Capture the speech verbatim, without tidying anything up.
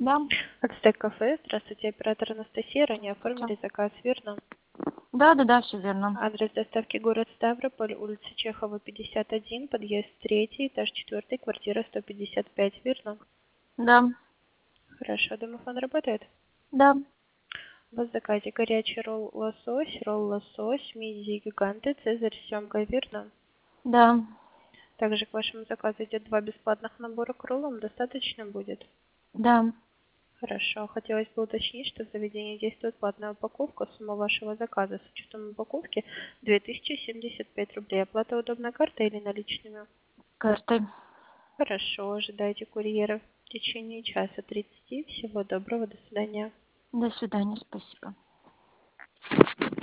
Да. Ацтек кафе. Здравствуйте, оператор Анастасия. Ранее Здравствуйте. оформили заказ, верно? Да, да, да, все верно. Адрес доставки город Ставрополь, улица Чехова, пятьдесят один, подъезд третий, этаж четвертый, квартира сто пятьдесят пять, верно? Да. Хорошо, домофон работает? Да. У вас в заказе горячий ролл лосось, ролл лосось, мидии гиганты, цезарь с семгой, верно? Да. Также к вашему заказу идет два бесплатных набора к роллам. Достаточно будет? Да. Хорошо. Хотелось бы уточнить, что в заведении действует платная упаковка. Сумма вашего заказа с учетом упаковки две тысячи семьдесят пять рублей. Оплата удобной картой или наличными? Картой. Хорошо. Ожидайте курьера в течение часа тридцати. Всего доброго. До свидания. До свидания, спасибо.